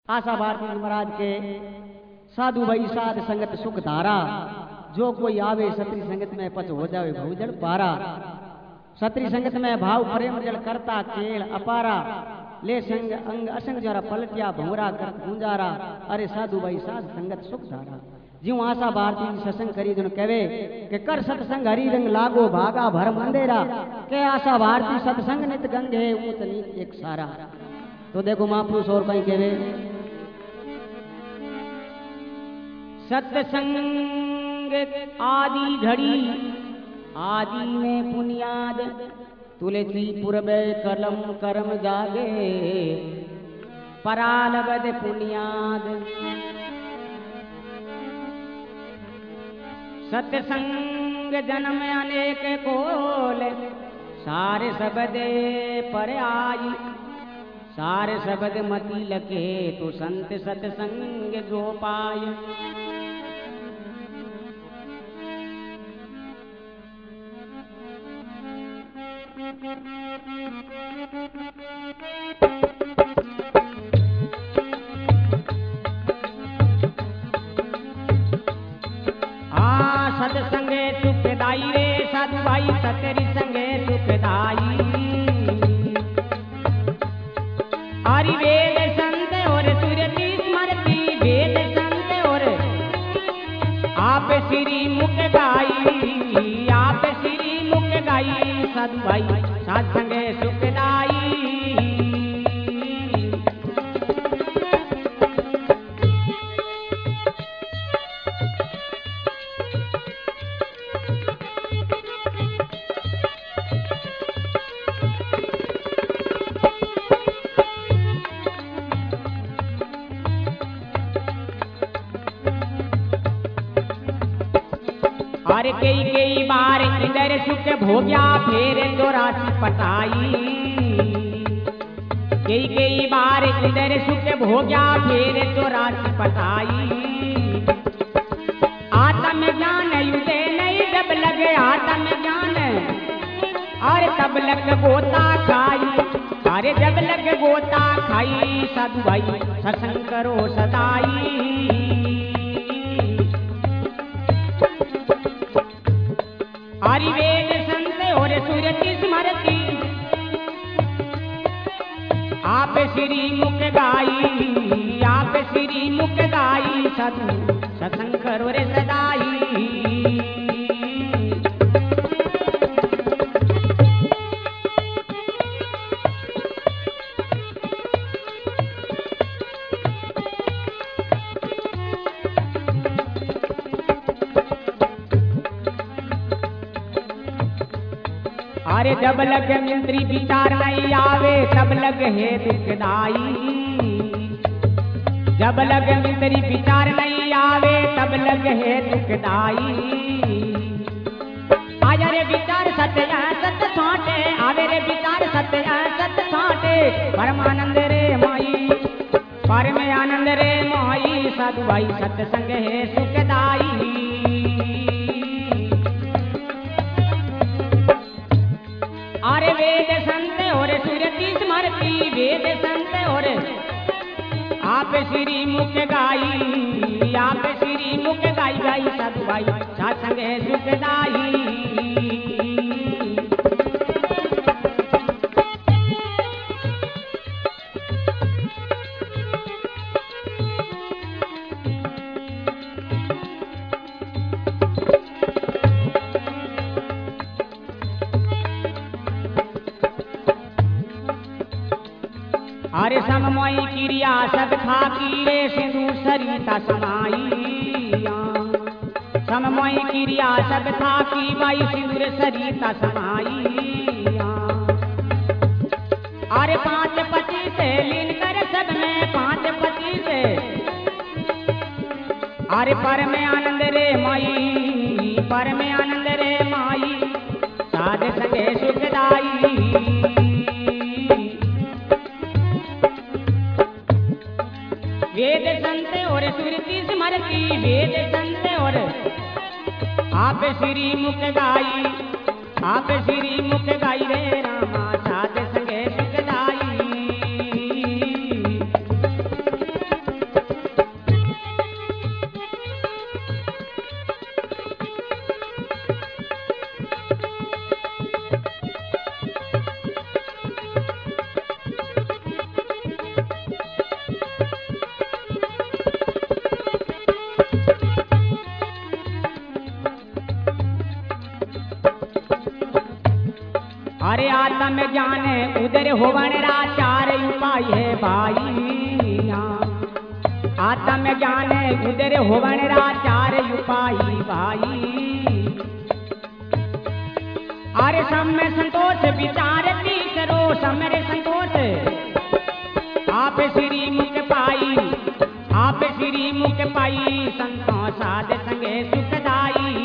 आशा भारती जी महाराज के साधु भाई साध संगत सुख धारा, जो कोई आवे सत्री संगत में पच हो जावे भवजल पारा। सत्री संगत में भाव प्रेम जल करता केल अपारा, ले संग अंग असंग जरा पलटिया भंवरा कर गुंजारा। अरे साधु भाई साध संगत सुख धारा। ज्यों आशा भारती जी सत्संग करी जन कहे कि कर सत्संग हरि रंग लागो भागा भरम अंधेरा, के आशा भारती सत्संग नित गंगे ऊंच नीच एक सारा। तो देखो महापुरुष और कहीं कहे सत्संग आदि घड़ी आदि में बुनियाद, तुलसी पूर्वे कलम कर्म जागे परालबद बुनियाद। सत्संग जन्म अनेक कोल, सारे शब्द पर आई, सारे शब्द मति लगे तो संत सत्संग जो पाए। सत्संगे सुखदाई रे साधु भाई सतरी संगे सुखदाई। हरि वेद संत और सुरति स्मृति, वेद संत और आप श्री मुख गाई, आप श्री मुख गाई। साधु भाई साध संगे सुखदाई। अरे कई बार इधर सुख भोग्या फिर चौरासी पटाई। कई बार इधर सुख भोग्या फिर चौरासी पटाई। आत्म ज्ञान युदे नहीं जब लगे आत्म ज्ञान, अरे तब लग गोता खाई, अरे जब लग गोता खाई। साधु भाई सत्संग करो सदाई। हरि वेद संत और सुरति स्मृति, आप श्री मुख गाई, आप श्री मुख गाई। साधु सत्संग करो रे सदाई। अरे जब लग मंत्री विचार नहीं आवे तब लग है दुखदाई। जब लग मंत्री विचार नहीं आवे तब लग है दुखदाई। आजा रे विचार सत्य सत्य छाटे, आवे रे विचार सत्य सत्य छाटे। परमानंद रे माई, परम आनंद रे माई। साधु भाई सत्संग है सुखदाई। अरे वेद संत और सुरति स्मृति, वेद संत और आप श्री मुख गाई, आप श्री मुख गाई गाई। साधु भाई सत्संग है सुखदाई। अरे सममोई क्रिया सब खाकी रे सिंधु सरिता समाई। सममोई क्रिया सब खाकी बाई सिंदूर सरिता समाई। अरे 5 पति से लीन कर सब में 5 पति से, अरे पर में आनंद रे माई, पर में आनंद रे माई। साध संगे सुखदाई। वेद संत और सुरति स्मृति, वेद संत और आप श्री मुख गाई, आप श्री मुख गाई रे रामा। साध संगे सुखदाई। अरे आत्म ज्ञान उदर होवन रा चार उपाय है भाई, आत्म ज्ञान उदर होवन रा चार उपाय भाई। अरे समय संतोष विचार तीसरो समय संतोष आप श्री मुख पाई, आप श्री मुख पाई संतों साध संगे सुखदाई।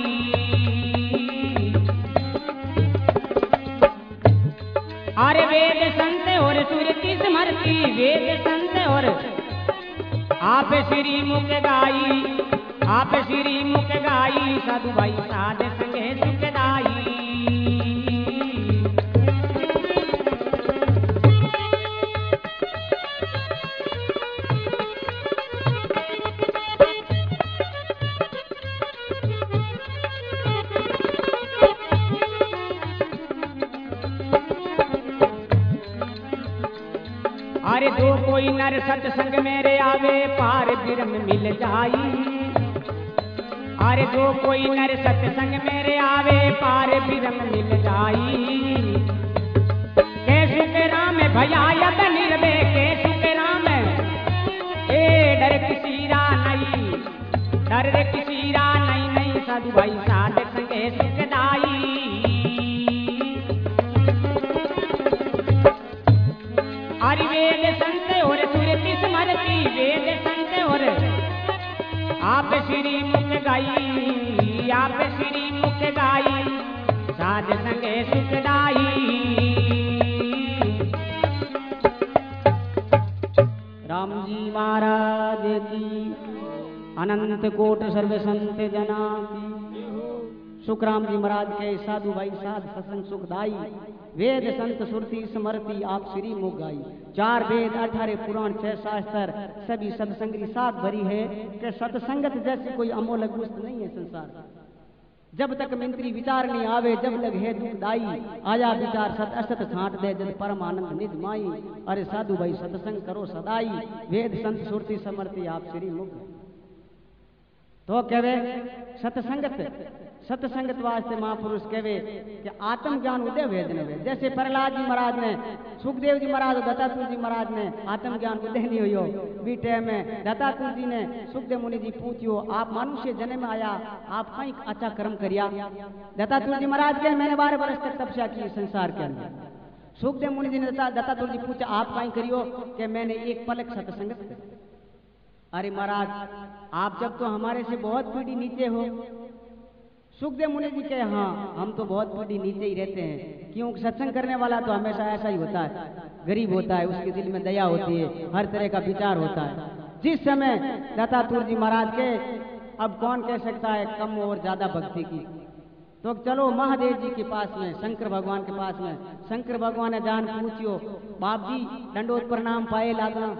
अरे वेद संत और सुरति स्मृति वेद संत और आप श्री मुख गाई, आप श्री मुख गाई साधु भाई साध संगे सुखदाई। अरे जो कोई नर सत्संग मेरे आवे पार ब्रह्म मिल जाई, अरे जो कोई नर सत्संग मेरे आवे पार ब्रह्म मिल जाई। कैसु के राम भयायत निर्भय कैसु के राम ए डर किसी रा नहीं, डर किसी रा नहीं नहीं साधु भाई साध संगे सुखदाई। अरे वेद संत और सुरति स्मृति वेद संत और आप श्री मुख गाई, आप श्री मुख गाई साध संगे सुखदाई। राम जी महाराज की अनंत कोट सर्व संत जना की। सुखराम जी महाराज के साधु भाई साध सत्संग सुखदाई। वेद संत सुरति स्मृति आप श्री मुख गाई। 4 वेद 18 पुराण 6 शास्त्र सभी सत्संग की साथ भरी है कि सत्संगत जैसी कोई अमोलक वस्तु नहीं है संसार। जब तक मंत्री विचार नहीं आवे जब लग है दुखदाई, आया विचार सत असत छांट दे जब परम आनंद निज माई। अरे साधु भाई सत्संग करो सदाई, वेद संत सुरति स्मृति आप श्री मुख। तो कहवे सत्संगत, सत्संगत वास्ते महापुरुष कहवे कि आत्म ज्ञान उदय वेद ने वे। जैसे प्रहलाद जी महाराज ने, सुखदेव जी महाराज और दत्तात्रेय जी महाराज ने आत्म ज्ञान उदय नहीं हुई बीटे में। दत्तात्रेय जी ने सुखदेव मुनि जी पूछियो आप मनुष्य जन्म में आया आप कहीं अच्छा कर्म करिया। दत्तात्रेय जी महाराज के मैंने 12 वर्ष तक तपस्या की संसार के अंदर। सुखदेव मुनि जी ने दत्तात्रेय जी पूछा आप कहीं करियो कि मैंने एक पलक सत्संगत कर। अरे महाराज आप जब तो हमारे से बहुत पीढ़ी नीचे हो। सुखदेव मुनि जी कहे हाँ हम तो बहुत पीढ़ी नीचे ही रहते हैं, क्योंकि सत्संग करने वाला तो हमेशा ऐसा ही होता है, गरीब होता है, उसके दिल में दया होती है, हर तरह का विचार होता है। जिस समय दत्तात्रेय जी महाराज के अब कौन कह सकता है कम और ज्यादा भक्ति की, तो चलो महादेव जी के पास में, शंकर भगवान के पास में। शंकर भगवान ने जान पूछियो बाप जी दंडोत प्रणाम पाए लागना।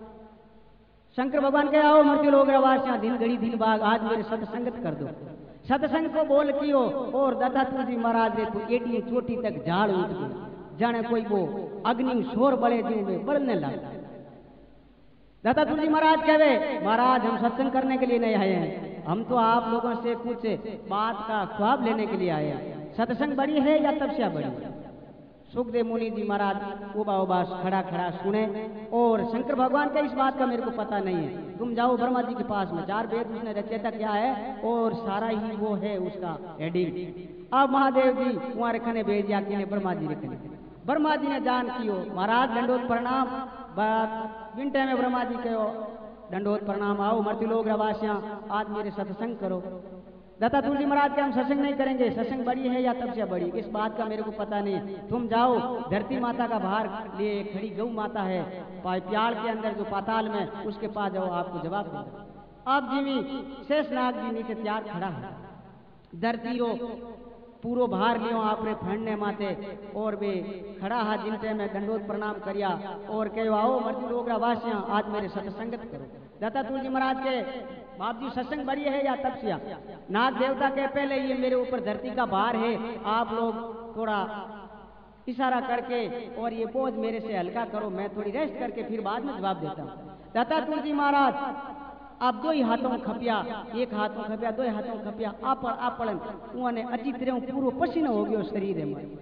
शंकर भगवान कहे आओ मृत्यु लोग रवासियां दिन घड़ी दिन बाग आज मेरे सत्संगत कर दो। सत्संग को बोल कियो और दत्तात्रेय जी महाराज ने तो एडी चोटी तक झाड़ उठ गया, जाने कोई वो अग्नि शोर बड़े दिन में बढ़ने लगा। दत्तात्रेय जी महाराज कहे महाराज हम सत्संग करने के लिए नहीं आए हैं, हम तो आप लोगों से कुछ बात का ख्वाब लेने के लिए आए हैं। सत्संग बड़ी है या तपस्या बड़ी है? सुखदेव मुनि जी महाराज उबा उबा खड़ा खड़ा सुने और शंकर भगवान का इस बात का मेरे को पता नहीं है, तुम जाओ ब्रह्मा जी के पास में। 4 वेद उसने रचयिता क्या है और सारा ही वो है उसका हेडिंग। अब महादेव जी कुआं रखने भेज दिया कि ब्रह्मा जी रखने। ब्रह्मा जी ने जान कियो महाराज दंडोत प्रणाम। बिंटे में ब्रह्मा जी कहो दंडोत प्रणाम आओ मृत्यु लोग रवासियां आज मेरे सत्संग करो। दत्तात्रेय जी महाराज के हम सत्संग नहीं करेंगे, सत्संग बड़ी है या तपस्या बड़ी, इस बात का मेरे को पता नहीं है। तुम जाओ धरती माता का भार लिए खड़ी गौ माता है प्याल के अंदर जो पाताल में, उसके पास जाओ आपको जवाब देगा। अब जीवी शेषनाग जी नीचे तैयार खड़ा है, धरती रो पूरो भार लियो आपने फंडने माते और वे खड़ा हा जिनते में दंडोत प्रणाम करिया और कहो आओ मृत्यु लोग वासियां आज मेरे सत्संगत करो। दत्तात्रेय जी महाराज के बाप जी सत्संग बड़ी है या तपस्या? नाग देवता के पहले ये मेरे ऊपर धरती का भार है, आप लोग थोड़ा इशारा करके और ये बोझ मेरे से हल्का करो, मैं थोड़ी रेस्ट करके फिर बाद में जवाब देता हूँ। दत्तात्रेय जी महाराज अब 2 ही हाथों खपिया, एक हाथों खपिया 2 हाथों खपिया आपड़ आपड़न उन्हें अजीत रे पूरो पसीनो हो गयो शरीर में।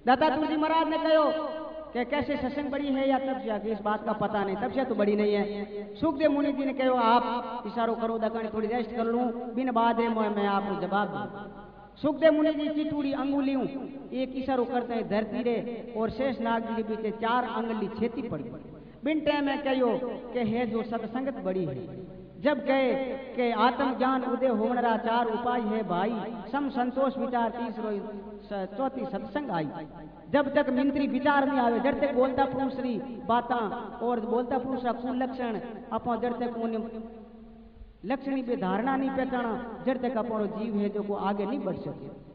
दाता तुलसी महाराज ने कहो कि कैसे सत्संग बड़ी है या तब जाके, इस बात का पता नहीं, तब से तो बड़ी नहीं है। सुखदेव मुनि जी ने कहो आप इशारो करो दकन थोड़ी रेस्ट कर लूं, बिन बाद मैं आपको जवाब दूं। सुखदेव मुनि जी चितूड़ी अंगुलियों एक इशारो करते हैं धरती रे और शेष नाग जी के बीच 4 अंगुली छेती पड़ी। बिन टाइम में कहो कि है जो सत्संगत बड़ी है। जब कहे कि आत्मज्ञान उदय होना 4 उपाय है भाई, सम संतोष विचार तीसरो चौथी सत्संग आई। जब तक मिंत्री विचार नहीं आवे, जब तक बोलता पुरुष री बाता और बोलता पुरुष का कुल लक्षण अपन जब तक लक्षणी पे धारणा नहीं पहचाना, जब तक अपन जीव है जो को आगे नहीं बढ़ सके।